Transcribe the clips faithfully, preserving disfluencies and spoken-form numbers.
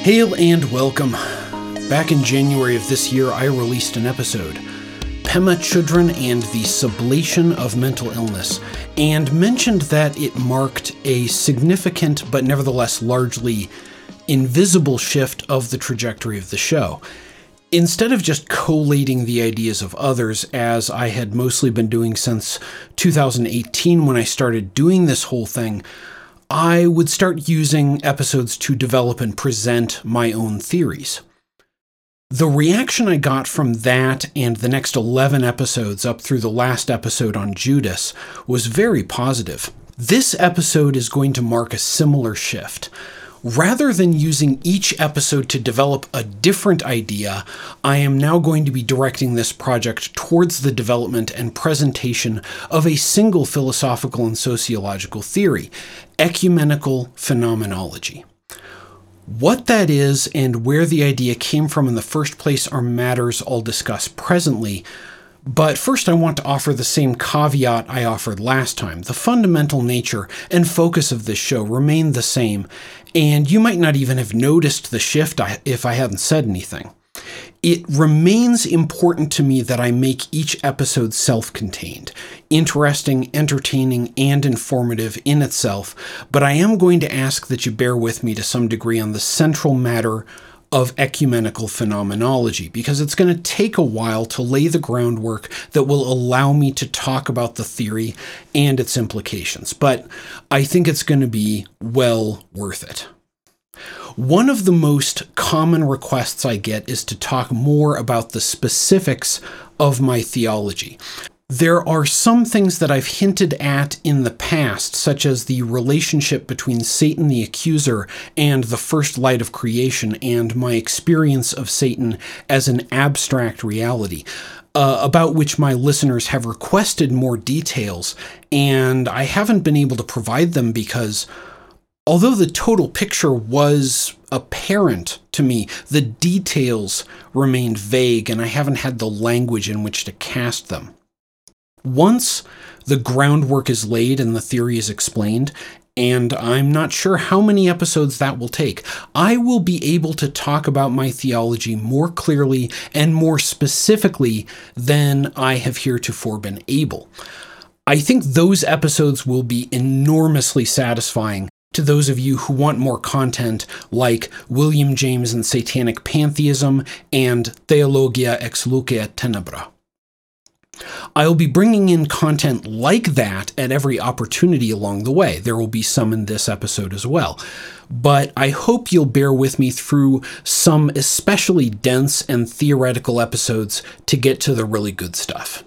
Hail and welcome. Back in January of this year, I released an episode, Pema Chodron and the Sublation of Mental Illness, and mentioned that it marked a significant but nevertheless largely invisible shift of the trajectory of the show. Instead of just collating the ideas of others, as I had mostly been doing since two thousand eighteen when I started doing this whole thing, I would start using episodes to develop and present my own theories. The reaction I got from that and the next eleven episodes up through the last episode on Judas was very positive. This episode is going to mark a similar shift. Rather than using each episode to develop a different idea, I am now going to be directing this project towards the development and presentation of a single philosophical and sociological theory, ecumenical phenomenology. What that is and where the idea came from in the first place are matters I'll discuss presently. But first I want to offer the same caveat I offered last time. The fundamental nature and focus of this show remain the same, and you might not even have noticed the shift if I hadn't said anything. It remains important to me that I make each episode self-contained, interesting, entertaining, and informative in itself, but I am going to ask that you bear with me to some degree on the central matter of ecumenical phenomenology, because it's going to take a while to lay the groundwork that will allow me to talk about the theory and its implications, but I think it's going to be well worth it. One of the most common requests I get is to talk more about the specifics of my theology. There are some things that I've hinted at in the past, such as the relationship between Satan the accuser and the first light of creation, and my experience of Satan as an abstract reality, uh, about which my listeners have requested more details, and I haven't been able to provide them because, although the total picture was apparent to me, the details remained vague, and I haven't had the language in which to cast them. Once the groundwork is laid and the theory is explained, and I'm not sure how many episodes that will take, I will be able to talk about my theology more clearly and more specifically than I have heretofore been able. I think those episodes will be enormously satisfying to those of you who want more content like William James and Satanic Pantheism and Theologia ex luce et tenebra. I'll be bringing in content like that at every opportunity along the way. There will be some in this episode as well. But I hope you'll bear with me through some especially dense and theoretical episodes to get to the really good stuff.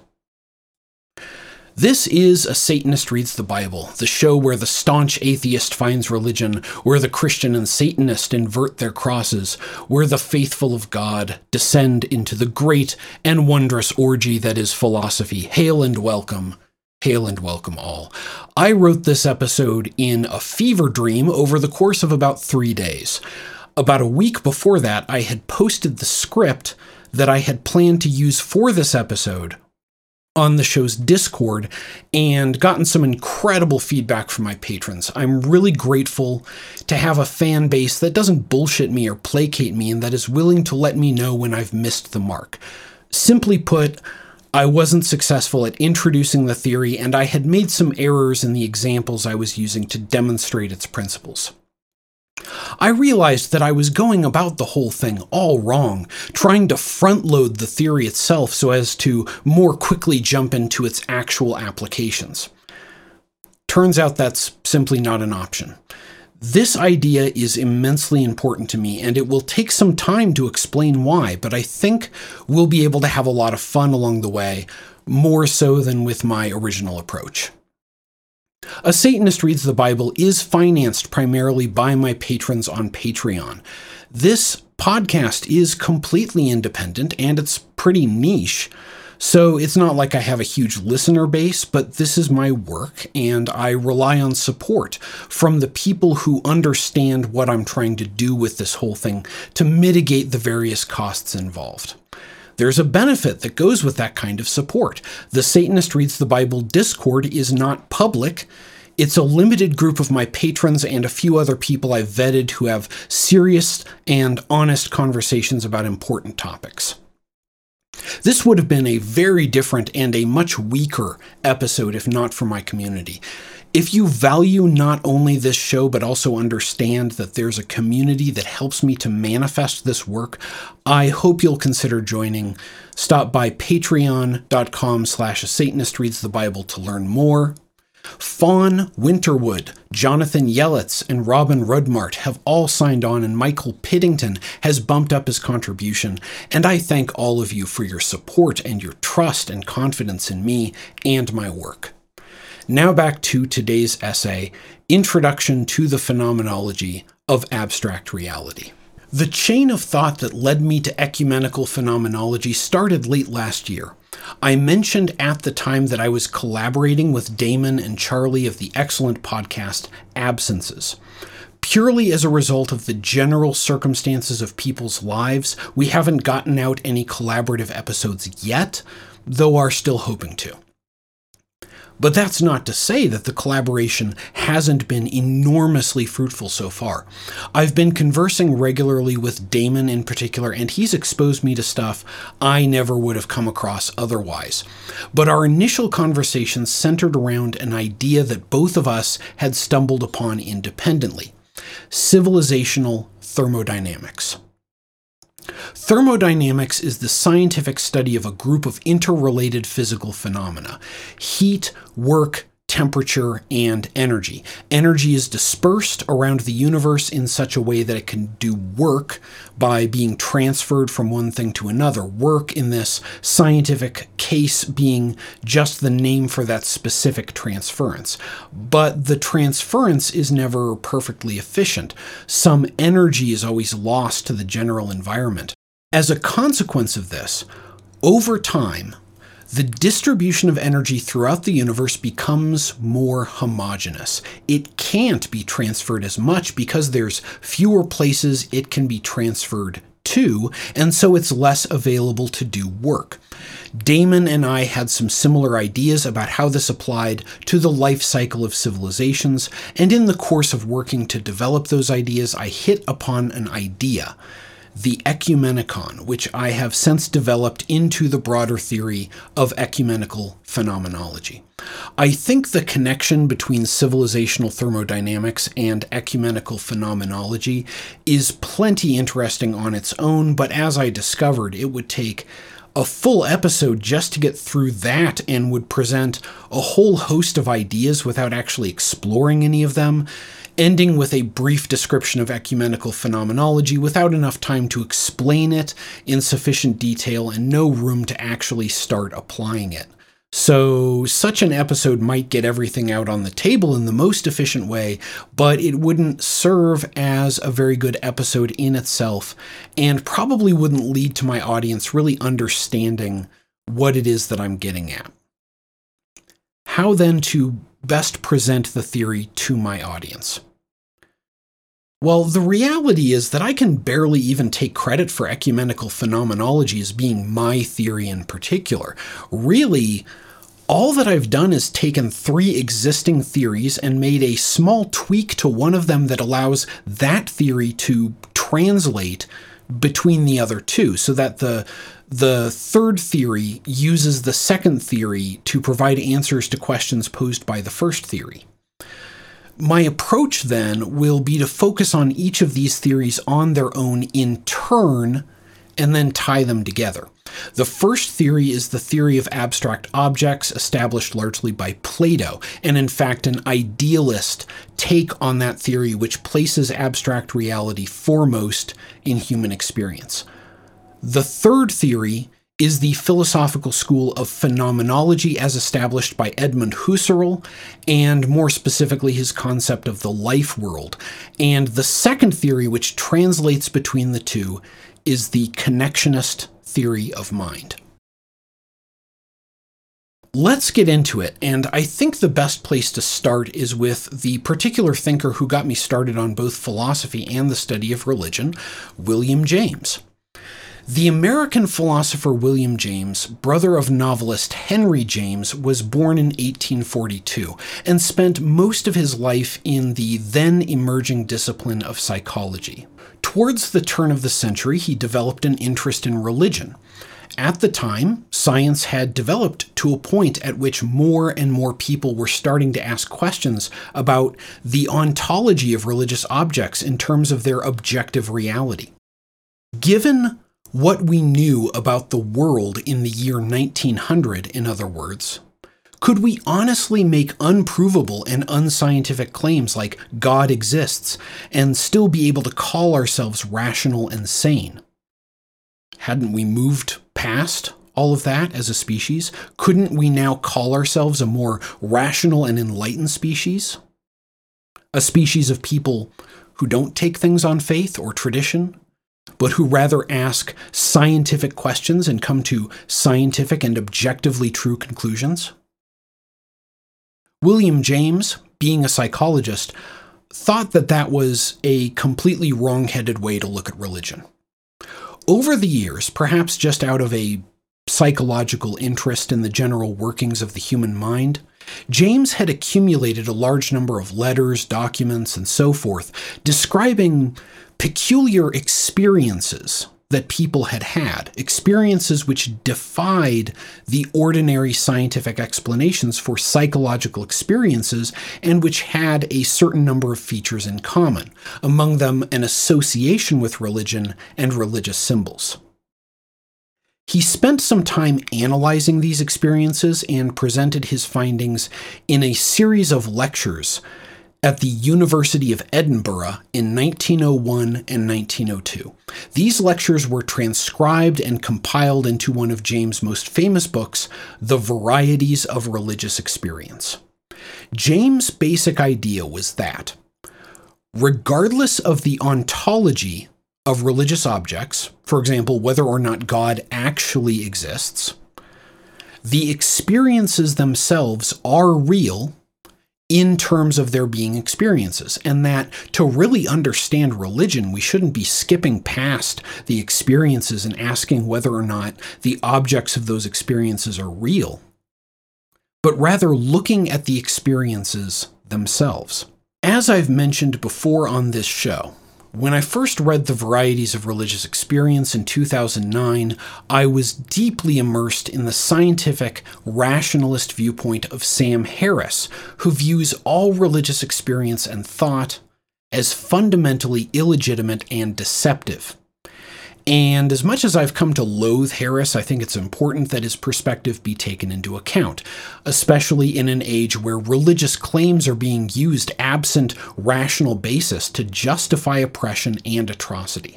This is A Satanist Reads the Bible, the show where the staunch atheist finds religion, where the Christian and Satanist invert their crosses, where the faithful of God descend into the great and wondrous orgy that is philosophy. Hail and welcome. Hail and welcome all. I wrote this episode in a fever dream over the course of about three days. About a week before that, I had posted the script that I had planned to use for this episode on the show's Discord and gotten some incredible feedback from my patrons. I'm really grateful to have a fan base that doesn't bullshit me or placate me and that is willing to let me know when I've missed the mark. Simply put, I wasn't successful at introducing the theory, and I had made some errors in the examples I was using to demonstrate its principles. I realized that I was going about the whole thing all wrong, trying to front-load the theory itself so as to more quickly jump into its actual applications. Turns out that's simply not an option. This idea is immensely important to me, and it will take some time to explain why, but I think we'll be able to have a lot of fun along the way, more so than with my original approach. A Satanist Reads the Bible is financed primarily by my patrons on Patreon. This podcast is completely independent and it's pretty niche, so it's not like I have a huge listener base, but this is my work and I rely on support from the people who understand what I'm trying to do with this whole thing to mitigate the various costs involved. There's a benefit that goes with that kind of support. The Satanist Reads the Bible Discord is not public. It's a limited group of my patrons and a few other people I've vetted who have serious and honest conversations about important topics. This would have been a very different and a much weaker episode if not for my community. If you value not only this show, but also understand that there's a community that helps me to manifest this work, I hope you'll consider joining. Stop by patreon.com slash a Satanist reads the Bible to learn more. Fawn Winterwood, Jonathan Yelitz, and Robin Rudmart have all signed on, and Michael Piddington has bumped up his contribution, and I thank all of you for your support and your trust and confidence in me and my work. Now back to today's essay, Introduction to the Phenomenology of Abstract Reality. The chain of thought that led me to ecumenical phenomenology started late last year. I mentioned at the time that I was collaborating with Damon and Charlie of the excellent podcast Absences. Purely as a result of the general circumstances of people's lives, we haven't gotten out any collaborative episodes yet, though are still hoping to. But that's not to say that the collaboration hasn't been enormously fruitful so far. I've been conversing regularly with Damon in particular, and he's exposed me to stuff I never would have come across otherwise. But our initial conversations centered around an idea that both of us had stumbled upon independently: civilizational thermodynamics. Thermodynamics is the scientific study of a group of interrelated physical phenomena: heat, work, temperature, and energy. Energy is dispersed around the universe in such a way that it can do work by being transferred from one thing to another. Work in this scientific case being just the name for that specific transference. But the transference is never perfectly efficient. Some energy is always lost to the general environment. As a consequence of this, over time, the distribution of energy throughout the universe becomes more homogeneous. It can't be transferred as much because there's fewer places it can be transferred to, and so it's less available to do work. Damon and I had some similar ideas about how this applied to the life cycle of civilizations, and in the course of working to develop those ideas, I hit upon an idea: the ecumenicon, which I have since developed into the broader theory of ecumenical phenomenology. I think the connection between civilizational thermodynamics and ecumenical phenomenology is plenty interesting on its own, but as I discovered, it would take a full episode just to get through that and would present a whole host of ideas without actually exploring any of them, ending with a brief description of ecumenical phenomenology without enough time to explain it in sufficient detail and no room to actually start applying it. So such an episode might get everything out on the table in the most efficient way, but it wouldn't serve as a very good episode in itself, and probably wouldn't lead to my audience really understanding what it is that I'm getting at. How then to best present the theory to my audience? Well, the reality is that I can barely even take credit for ecumenical phenomenology as being my theory in particular. Really, all that I've done is taken three existing theories and made a small tweak to one of them that allows that theory to translate between the other two, so that the The third theory uses the second theory to provide answers to questions posed by the first theory. My approach then will be to focus on each of these theories on their own in turn and then tie them together. The first theory is the theory of abstract objects, established largely by Plato, and in fact an idealist take on that theory which places abstract reality foremost in human experience. The third theory is the philosophical school of phenomenology as established by Edmund Husserl, and more specifically his concept of the life world. And the second theory, which translates between the two, is the connectionist theory of mind. Let's get into it, and I think the best place to start is with the particular thinker who got me started on both philosophy and the study of religion, William James. The American philosopher William James, brother of novelist Henry James, was born in eighteen forty-two and spent most of his life in the then emerging discipline of psychology. Towards the turn of the century, he developed an interest in religion. At the time, science had developed to a point at which more and more people were starting to ask questions about the ontology of religious objects in terms of their objective reality. Given what we knew about the world in the year nineteen hundred, in other words, could we honestly make unprovable and unscientific claims like God exists and still be able to call ourselves rational and sane? Hadn't we moved past all of that as a species? Couldn't we now call ourselves a more rational and enlightened species? A species of people who don't take things on faith or tradition, but who rather ask scientific questions and come to scientific and objectively true conclusions? William James, being a psychologist, thought that that was a completely wrong-headed way to look at religion. Over the years, perhaps just out of a psychological interest in the general workings of the human mind, James had accumulated a large number of letters, documents, and so forth, describing peculiar experiences that people had had, experiences which defied the ordinary scientific explanations for psychological experiences and which had a certain number of features in common, among them an association with religion and religious symbols. He spent some time analyzing these experiences and presented his findings in a series of lectures at the University of Edinburgh in nineteen oh one and nineteen oh two. These lectures were transcribed and compiled into one of James' most famous books, The Varieties of Religious Experience. James' basic idea was that, regardless of the ontology of religious objects, for example, whether or not God actually exists, the experiences themselves are real in terms of their being experiences, and that to really understand religion, we shouldn't be skipping past the experiences and asking whether or not the objects of those experiences are real, but rather looking at the experiences themselves. As I've mentioned before on this show, when I first read The Varieties of Religious Experience in two thousand nine, I was deeply immersed in the scientific, rationalist viewpoint of Sam Harris, who views all religious experience and thought as fundamentally illegitimate and deceptive. And as much as I've come to loathe Harris, I think it's important that his perspective be taken into account, especially in an age where religious claims are being used absent rational basis to justify oppression and atrocity.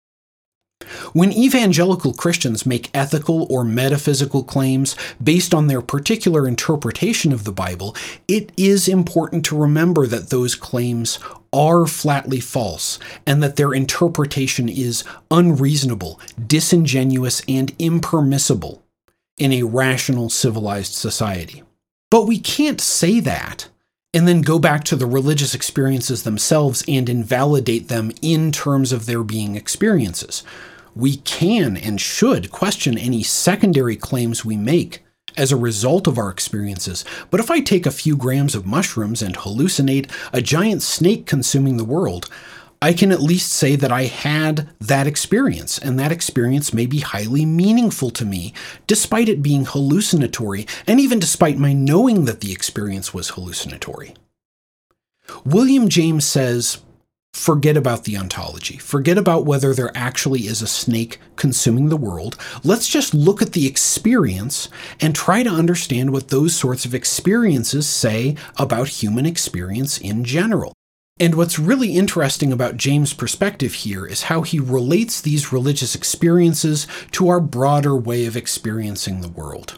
When evangelical Christians make ethical or metaphysical claims based on their particular interpretation of the Bible, it is important to remember that those claims are flatly false, and that their interpretation is unreasonable, disingenuous, and impermissible in a rational, civilized society. But we can't say that and then go back to the religious experiences themselves and invalidate them in terms of their being experiences. We can and should question any secondary claims we make as a result of our experiences, but if I take a few grams of mushrooms and hallucinate a giant snake consuming the world, I can at least say that I had that experience, and that experience may be highly meaningful to me, despite it being hallucinatory, and even despite my knowing that the experience was hallucinatory. William James says, forget about the ontology. Forget about whether there actually is a snake consuming the world. Let's just look at the experience and try to understand what those sorts of experiences say about human experience in general. And what's really interesting about James' perspective here is how he relates these religious experiences to our broader way of experiencing the world.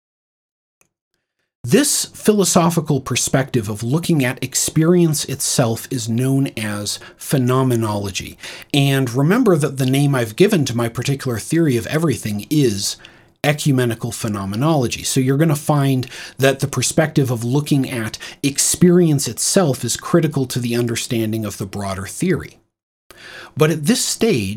This philosophical perspective of looking at experience itself is known as phenomenology. And remember that the name I've given to my particular theory of everything is ecumenical phenomenology. So you're going to find that the perspective of looking at experience itself is critical to the understanding of the broader theory. But at this stage,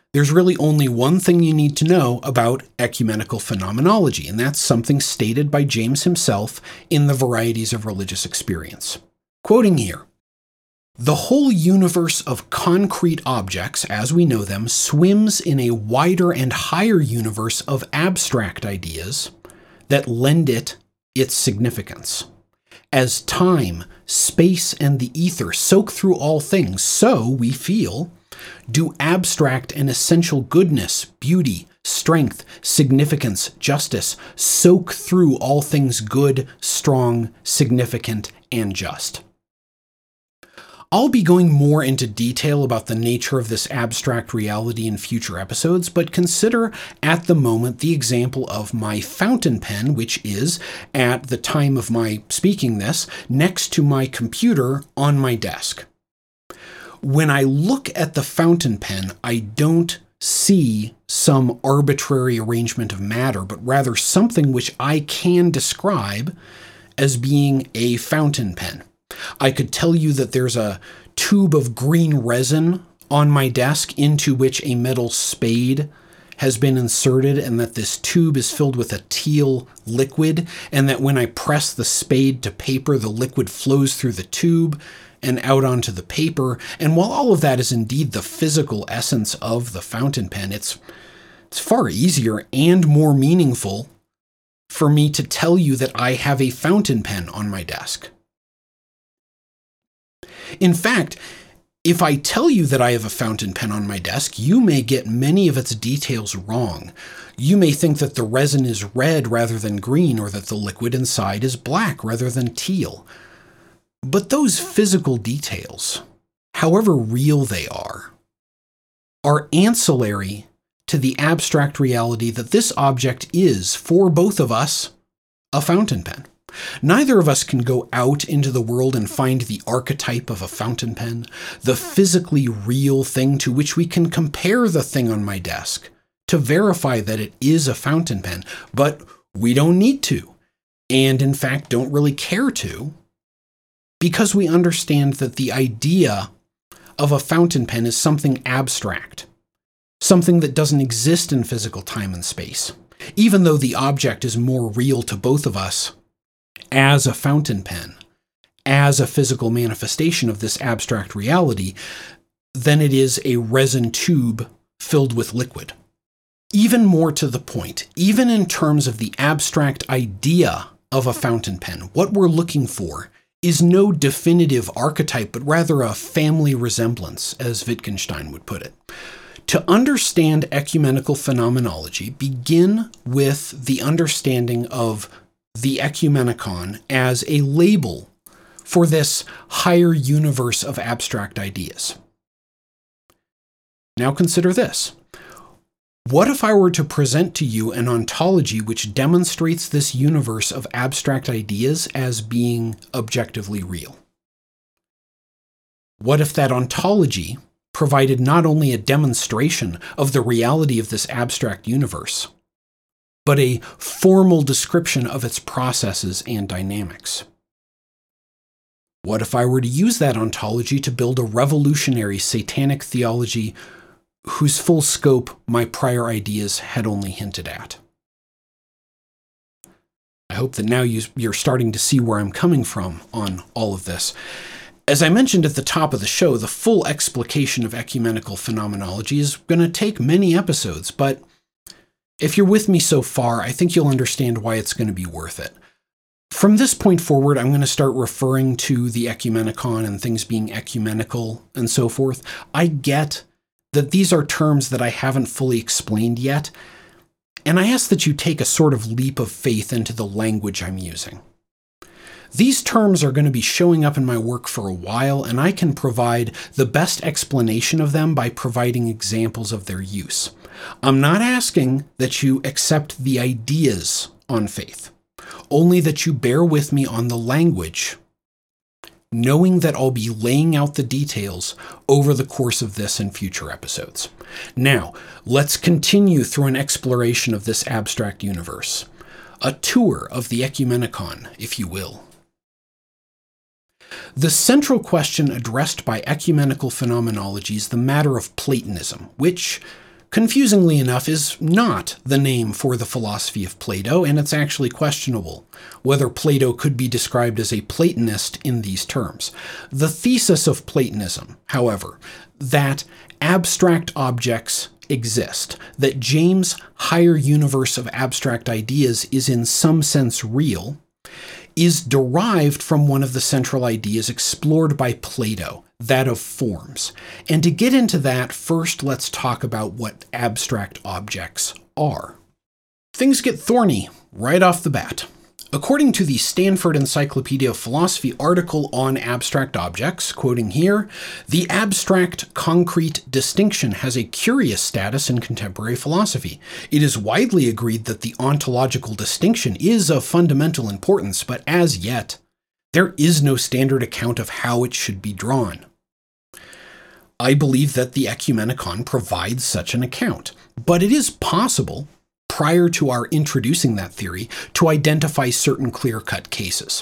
there's really only one thing you need to know about ecumenical phenomenology, and that's something stated by James himself in The Varieties of Religious Experience. Quoting here, "The whole universe of concrete objects, as we know them, swims in a wider and higher universe of abstract ideas that lend it its significance. As time, space, and the ether soak through all things, so, we feel, do abstract and essential goodness, beauty, strength, significance, justice soak through all things good, strong, significant, and just." I'll be going more into detail about the nature of this abstract reality in future episodes, but consider at the moment the example of my fountain pen, which is, at the time of my speaking this, next to my computer on my desk. When I look at the fountain pen, I don't see some arbitrary arrangement of matter, but rather something which I can describe as being a fountain pen. I could tell you that there's a tube of green resin on my desk into which a metal spade has been inserted, and that this tube is filled with a teal liquid, and that when I press the spade to paper, the liquid flows through the tube and out onto the paper. And while all of that is indeed the physical essence of the fountain pen, it's, it's far easier and more meaningful for me to tell you that I have a fountain pen on my desk. In fact, if I tell you that I have a fountain pen on my desk, you may get many of its details wrong. You may think that the resin is red rather than green, or that the liquid inside is black rather than teal. But those physical details, however real they are, are ancillary to the abstract reality that this object is, for both of us, a fountain pen. Neither of us can go out into the world and find the archetype of a fountain pen, the physically real thing to which we can compare the thing on my desk to verify that it is a fountain pen, but we don't need to, and in fact don't really care to, because we understand that the idea of a fountain pen is something abstract, something that doesn't exist in physical time and space, even though the object is more real to both of us as a fountain pen, as a physical manifestation of this abstract reality, than it is a resin tube filled with liquid. Even more to the point, even in terms of the abstract idea of a fountain pen, what we're looking for is no definitive archetype, but rather a family resemblance, as Wittgenstein would put it. To understand ecumenical phenomenology, begin with the understanding of the ecumenicon as a label for this higher universe of abstract ideas. Now consider this. What if I were to present to you an ontology which demonstrates this universe of abstract ideas as being objectively real? What if that ontology provided not only a demonstration of the reality of this abstract universe, but a formal description of its processes and dynamics? What if I were to use that ontology to build a revolutionary satanic theology whose full scope my prior ideas had only hinted at? I hope that now you're starting to see where I'm coming from on all of this. As I mentioned at the top of the show, the full explication of ecumenical phenomenology is going to take many episodes, but if you're with me so far, I think you'll understand why it's going to be worth it. From this point forward, I'm going to start referring to the ecumenicon and things being ecumenical and so forth. I get that these are terms that I haven't fully explained yet, and I ask that you take a sort of leap of faith into the language I'm using. These terms are going to be showing up in my work for a while, and I can provide the best explanation of them by providing examples of their use. I'm not asking that you accept the ideas on faith, only that you bear with me on the language, knowing that I'll be laying out the details over the course of this and future episodes. Now, let's continue through an exploration of this abstract universe, a tour of the ecumenicon, if you will. The central question addressed by ecumenical phenomenology is the matter of Platonism, which, confusingly enough, is not the name for the philosophy of Plato, and it's actually questionable whether Plato could be described as a Platonist in these terms. The thesis of Platonism, however, that abstract objects exist, that James' higher universe of abstract ideas is in some sense real, is derived from one of the central ideas explored by Plato, that of forms. And to get into that, first let's talk about what abstract objects are. Things get thorny right off the bat. According to the Stanford Encyclopedia of Philosophy article on abstract objects, quoting here, the abstract-concrete distinction has a curious status in contemporary philosophy. It is widely agreed that the ontological distinction is of fundamental importance, but as yet, there is no standard account of how it should be drawn. I believe that the Ecumenicon provides such an account, but it is possible, prior to our introducing that theory, to identify certain clear-cut cases.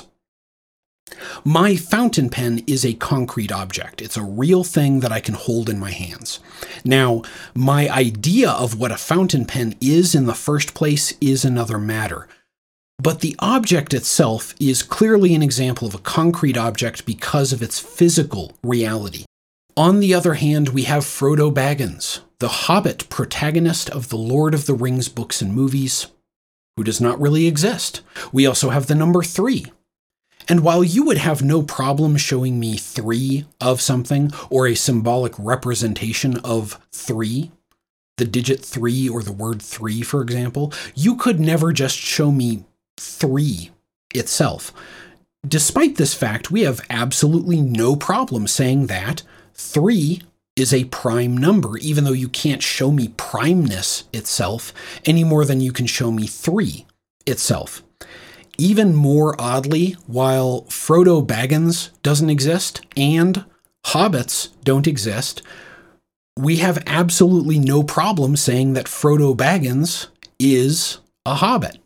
My fountain pen is a concrete object. It's a real thing that I can hold in my hands. Now, my idea of what a fountain pen is in the first place is another matter. But the object itself is clearly an example of a concrete object because of its physical reality. On the other hand, we have Frodo Baggins, the Hobbit protagonist of the Lord of the Rings books and movies, who does not really exist. We also have the number three. And while you would have no problem showing me three of something, or a symbolic representation of three, the digit three or the word three, for example, you could never just show me three itself. Despite this fact, we have absolutely no problem saying that three is a prime number, even though you can't show me primeness itself any more than you can show me three itself. Even more oddly, while Frodo Baggins doesn't exist and hobbits don't exist, we have absolutely no problem saying that Frodo Baggins is a hobbit.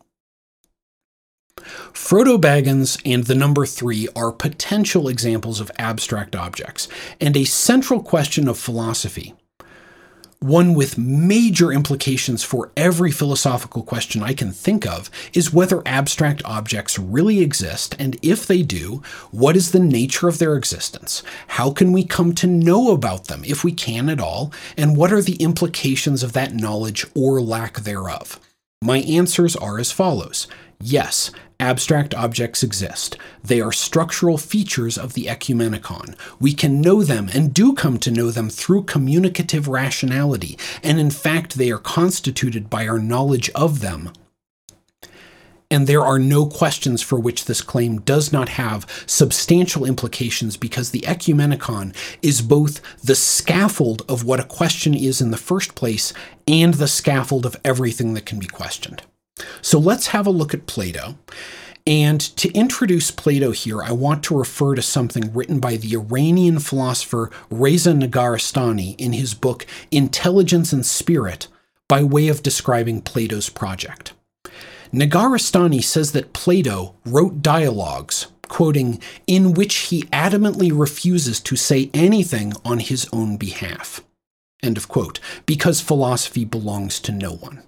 Frodo Baggins and the number three are potential examples of abstract objects, and a central question of philosophy, one with major implications for every philosophical question I can think of, is whether abstract objects really exist, and if they do, what is the nature of their existence? How can we come to know about them, if we can at all, and what are the implications of that knowledge or lack thereof? My answers are as follows. Yes, abstract objects exist. They are structural features of the Ecumenicon. We can know them and do come to know them through communicative rationality, and in fact they are constituted by our knowledge of them. And there are no questions for which this claim does not have substantial implications, because the Ecumenicon is both the scaffold of what a question is in the first place and the scaffold of everything that can be questioned. So let's have a look at Plato. And to introduce Plato here, I want to refer to something written by the Iranian philosopher Reza Negarestani in his book Intelligence and Spirit, by way of describing Plato's project. Negarestani says that Plato wrote dialogues, quoting, in which he adamantly refuses to say anything on his own behalf, end of quote, because philosophy belongs to no one.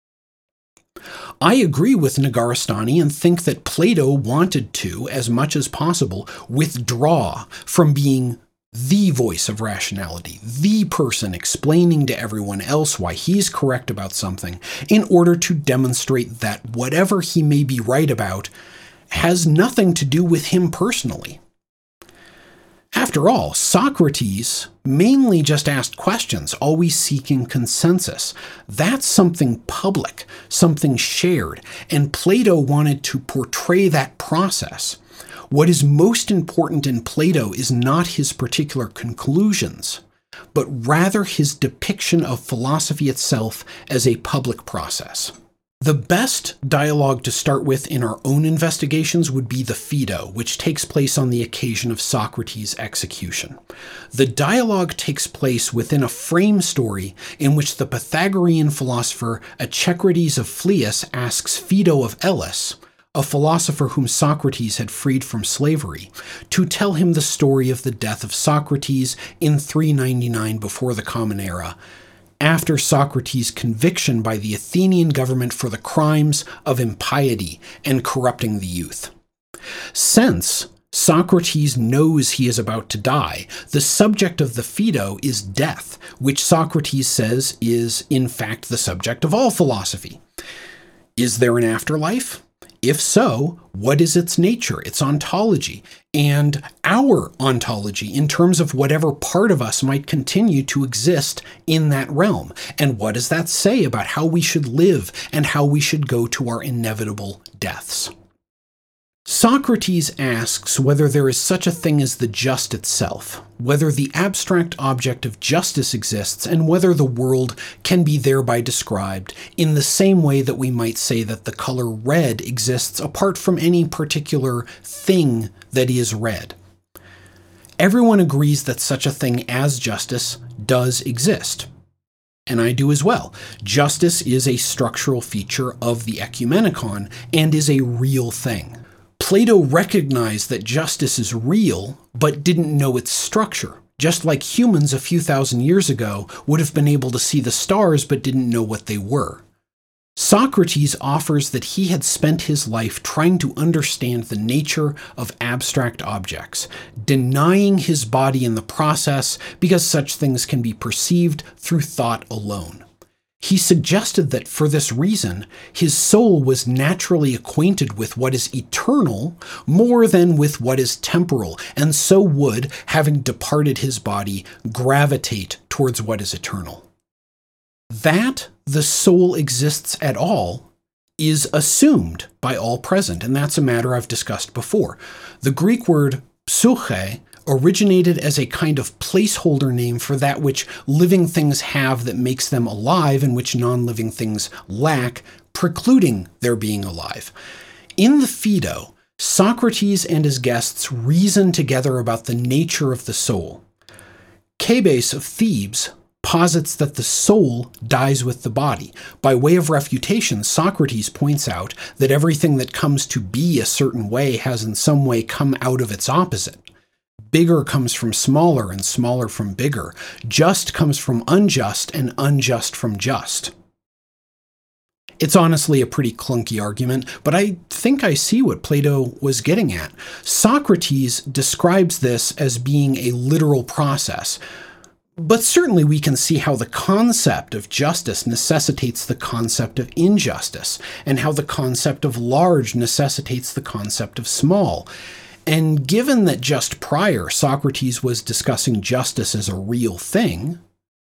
I agree with Negarestani and think that Plato wanted to, as much as possible, withdraw from being the voice of rationality, the person explaining to everyone else why he's correct about something, in order to demonstrate that whatever he may be right about has nothing to do with him personally. After all, Socrates mainly just asked questions, always seeking consensus. That's something public, something shared, and Plato wanted to portray that process. What is most important in Plato is not his particular conclusions, but rather his depiction of philosophy itself as a public process. The best dialogue to start with in our own investigations would be the Phaedo, which takes place on the occasion of Socrates' execution. The dialogue takes place within a frame story in which the Pythagorean philosopher Echecrates of Phlius asks Phaedo of Elis, a philosopher whom Socrates had freed from slavery, to tell him the story of the death of Socrates in three ninety-nine before the Common Era, after Socrates' conviction by the Athenian government for the crimes of impiety and corrupting the youth. Since Socrates knows he is about to die, the subject of the Phaedo is death, which Socrates says is, in fact, the subject of all philosophy. Is there an afterlife? If so, what is its nature, its ontology, and our ontology in terms of whatever part of us might continue to exist in that realm? And what does that say about how we should live and how we should go to our inevitable deaths? Socrates asks whether there is such a thing as the just itself, whether the abstract object of justice exists, and whether the world can be thereby described in the same way that we might say that the color red exists apart from any particular thing that is red. Everyone agrees that such a thing as justice does exist. And I do as well. Justice is a structural feature of the Ecumenicon and is a real thing. Plato recognized that justice is real, but didn't know its structure, just like humans a few thousand years ago would have been able to see the stars but didn't know what they were. Socrates offers that he had spent his life trying to understand the nature of abstract objects, denying his body in the process because such things can be perceived through thought alone. He suggested that for this reason, his soul was naturally acquainted with what is eternal more than with what is temporal, and so would, having departed his body, gravitate towards what is eternal. That the soul exists at all is assumed by all present, and that's a matter I've discussed before. The Greek word psyche originated as a kind of placeholder name for that which living things have that makes them alive and which non-living things lack, precluding their being alive. In the Phaedo, Socrates and his guests reason together about the nature of the soul. Cebes of Thebes posits that the soul dies with the body. By way of refutation, Socrates points out that everything that comes to be a certain way has in some way come out of its opposite. Bigger comes from smaller and smaller from bigger. Just comes from unjust and unjust from just. It's honestly a pretty clunky argument, but I think I see what Plato was getting at. Socrates describes this as being a literal process, but certainly we can see how the concept of justice necessitates the concept of injustice, and how the concept of large necessitates the concept of small. And given that just prior Socrates was discussing justice as a real thing,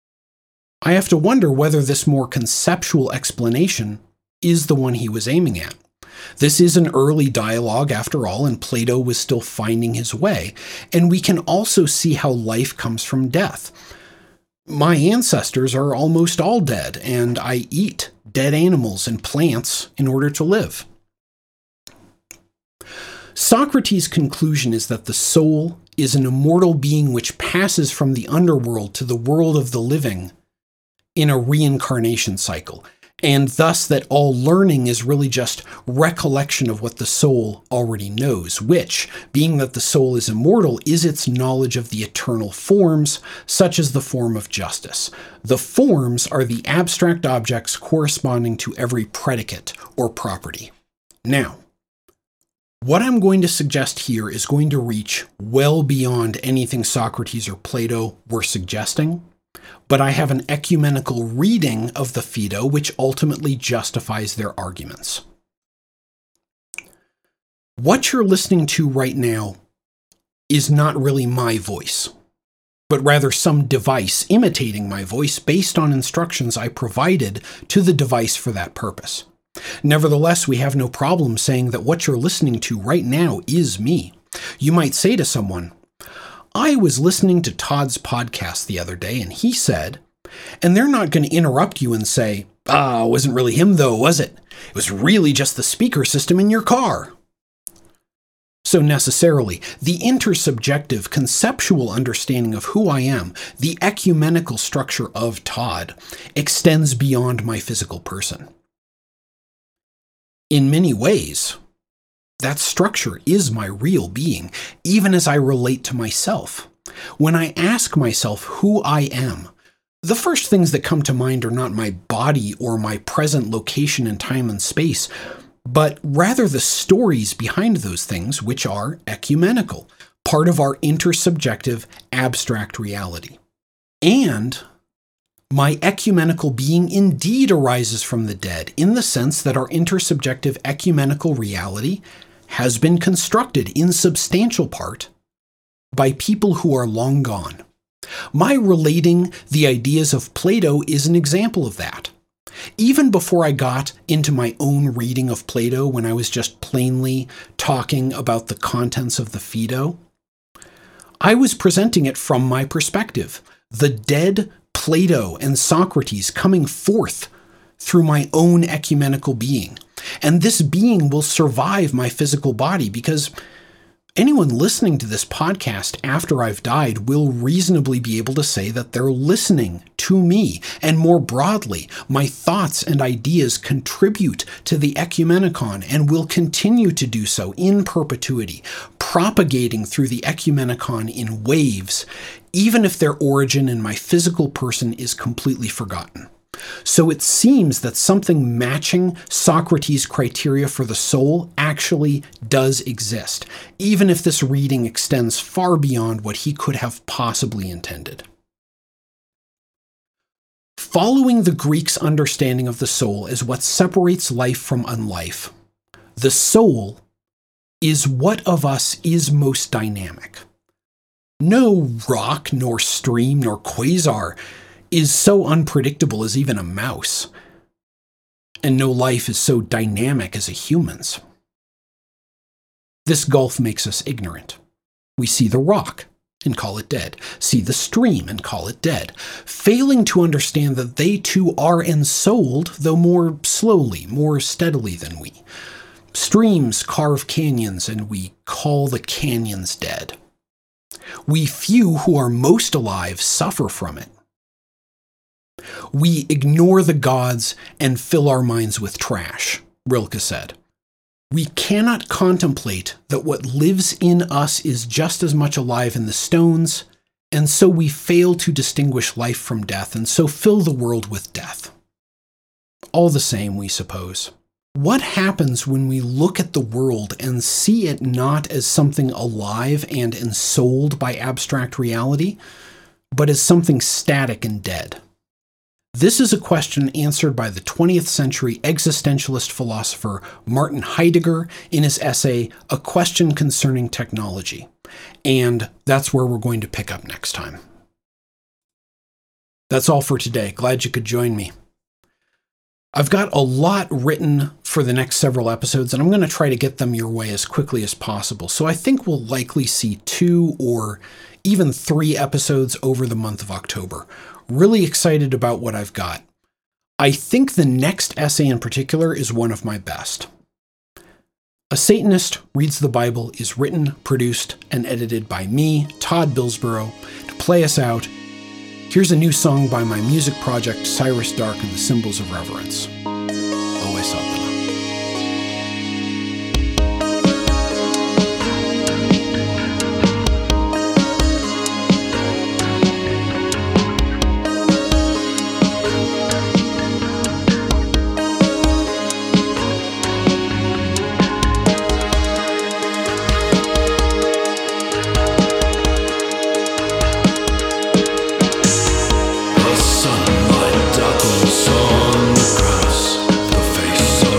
I have to wonder whether this more conceptual explanation is the one he was aiming at. This is an early dialogue after all, and Plato was still finding his way, and we can also see how life comes from death. My ancestors are almost all dead, and I eat dead animals and plants in order to live. Socrates' conclusion is that the soul is an immortal being which passes from the underworld to the world of the living in a reincarnation cycle, and thus that all learning is really just recollection of what the soul already knows, which, being that the soul is immortal, is its knowledge of the eternal forms, such as the form of justice. The forms are the abstract objects corresponding to every predicate or property. Now, what I'm going to suggest here is going to reach well beyond anything Socrates or Plato were suggesting, but I have an ecumenical reading of the Phaedo which ultimately justifies their arguments. What you're listening to right now is not really my voice, but rather some device imitating my voice based on instructions I provided to the device for that purpose. Nevertheless, we have no problem saying that what you're listening to right now is me. You might say to someone, I was listening to Todd's podcast the other day and he said, and they're not going to interrupt you and say, ah, it wasn't really him though, was it? It was really just the speaker system in your car. So necessarily, the intersubjective conceptual understanding of who I am, the ecumenical structure of Todd, extends beyond my physical person. In many ways, that structure is my real being, even as I relate to myself. When I ask myself who I am, The first things that come to mind are not my body or my present location in time and space, but rather the stories behind those things, which are ecumenical, part of our intersubjective abstract reality. And my ecumenical being indeed arises from the dead, in the sense that our intersubjective ecumenical reality has been constructed in substantial part by people who are long gone. My relating the ideas of Plato is an example of that. Even before I got into my own reading of Plato, when I was just plainly talking about the contents of the Phaedo, I was presenting it from my perspective, the dead Plato and Socrates coming forth through my own ecumenical being. And this being will survive my physical body, because anyone listening to this podcast after I've died will reasonably be able to say that they're listening to me. And more broadly, my thoughts and ideas contribute to the Ecumenicon and will continue to do so in perpetuity, propagating through the Ecumenicon in waves, even if their origin in my physical person is completely forgotten. So it seems that something matching Socrates' criteria for the soul actually does exist, even if this reading extends far beyond what he could have possibly intended. Following the Greeks' understanding of the soul is what separates life from unlife. The soul is what of us is most dynamic. No rock, nor stream, nor quasar is so unpredictable as even a mouse, and no life is so dynamic as a human's. This gulf makes us ignorant. We see the rock and call it dead, see the stream and call it dead, failing to understand that they too are ensouled, though more slowly, more steadily than we. Streams carve canyons, and we call the canyons dead. We few who are most alive suffer from it. We ignore the gods and fill our minds with trash, Rilke said. We cannot contemplate that what lives in us is just as much alive in the stones, and so we fail to distinguish life from death, and so fill the world with death. All the same, we suppose. What happens when we look at the world and see it not as something alive and ensouled by abstract reality, but as something static and dead? This is a question answered by the twentieth century existentialist philosopher Martin Heidegger in his essay, A Question Concerning Technology. And that's where we're going to pick up next time. That's all for today. Glad you could join me. I've got a lot written for the next several episodes, and I'm going to try to get them your way as quickly as possible. So I think we'll likely see two or even three episodes over the month of October. Really excited about what I've got. I think the next essay in particular is one of my best. A Satanist Reads the Bible is written, produced, and edited by me, Todd Billsborough. To play us out, here's a new song by my music project, Cyrus Dark and the Symbols of Reverence. Always Satana. Sunlight darkens on the grass, the face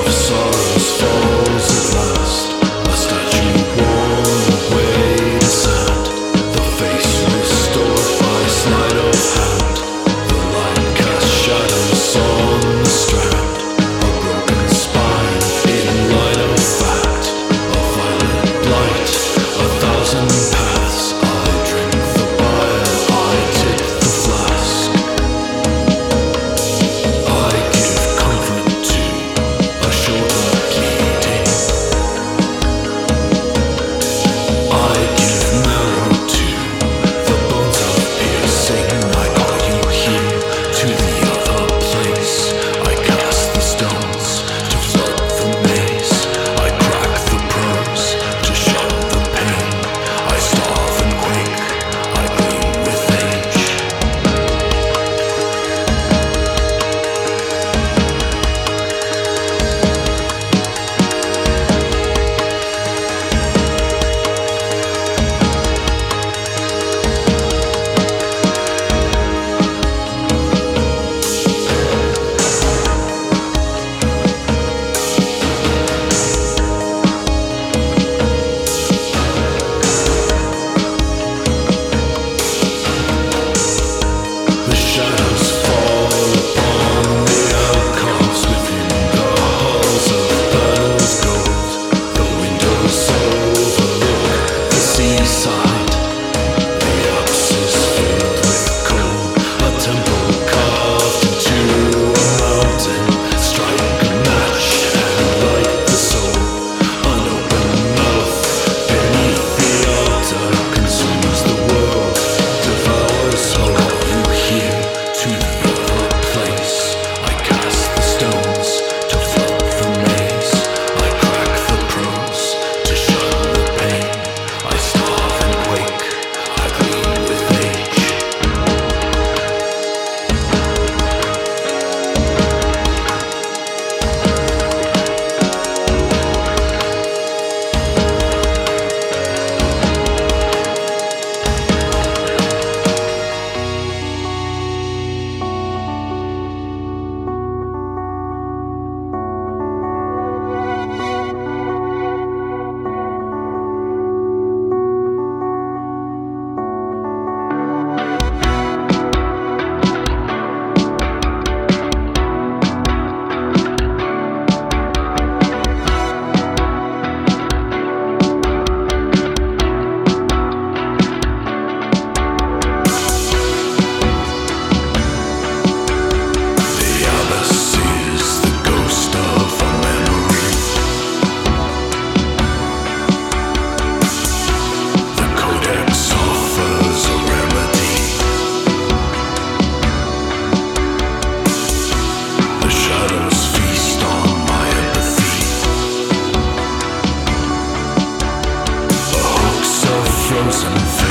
Crimson